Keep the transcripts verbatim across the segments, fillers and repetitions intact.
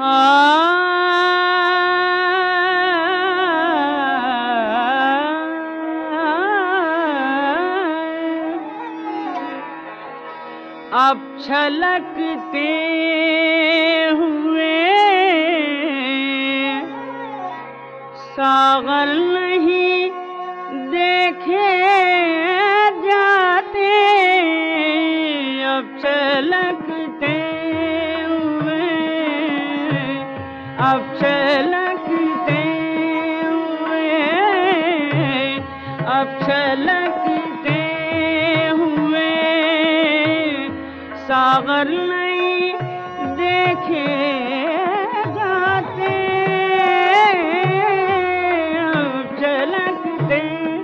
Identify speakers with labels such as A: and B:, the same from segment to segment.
A: अब छलकते हुए सागर नहीं देखे जाते। अब छलकते हुए अब छलकते हुए अब छलकते हुए सागर नहीं देखे जाते। अब झलकते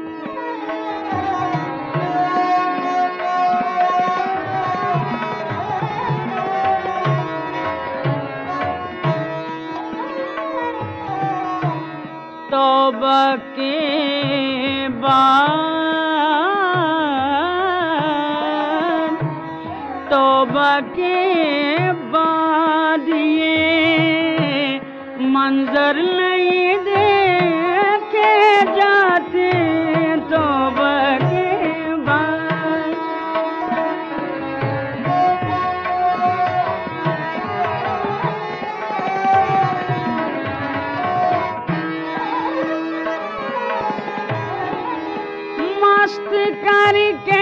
A: तौबा के बाद तौबा के बाद ये मंजर नहीं देखे जाते। तौबा के बाद मस्त करके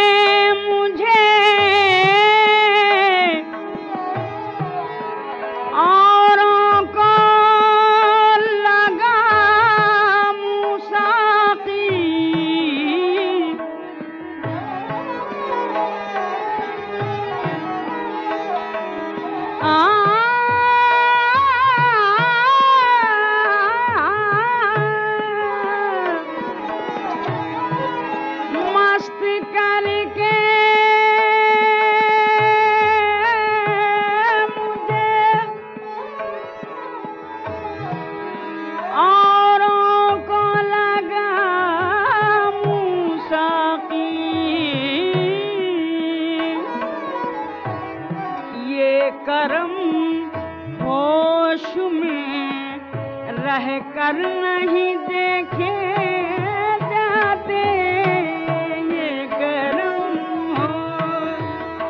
A: करम होश में रह कर नहीं देखे जाते। ये करम होश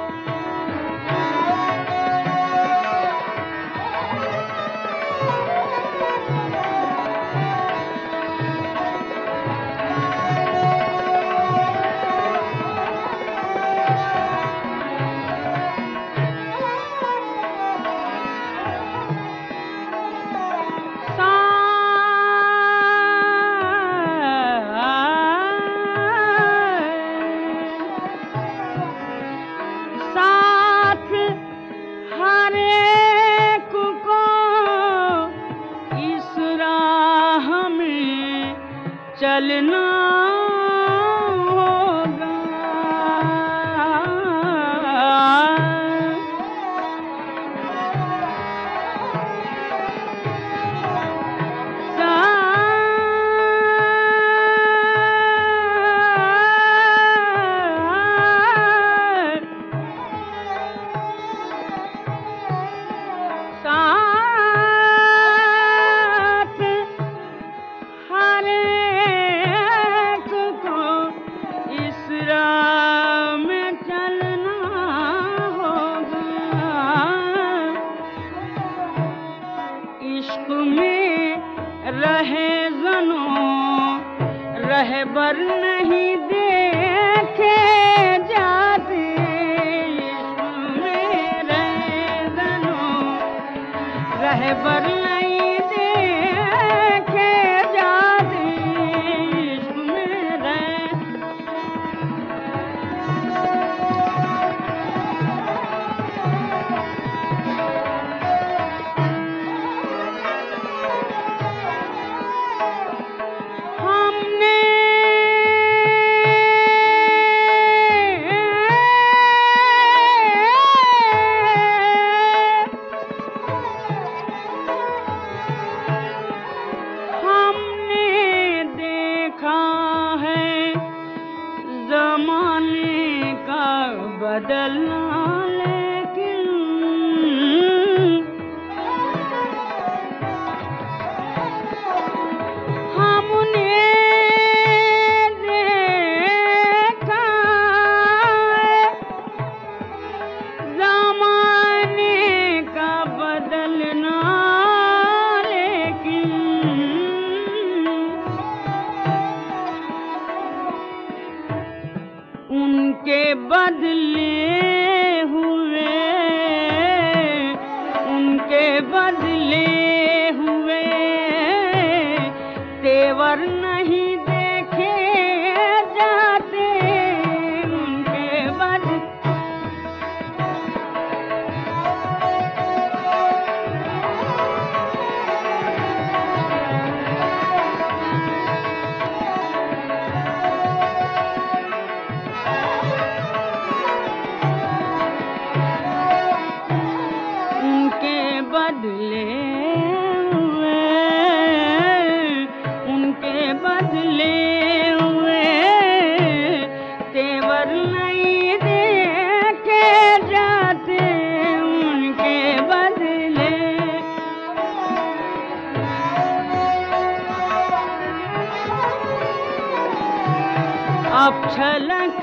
A: चलना होगा। इश्क में रहे ज़नों रहबर नहीं देखे जाते। इश्क में रहे ज़नों रहबर नहीं देखे जाते। इश्क में रहे ज़माने का बदलना, लेकिन तेवर नहीं देखे जाते उनके बदले। उनके बदले हुए उनके बदले हुए तेवर नहीं देखे जाते उनके बदले। अब छलक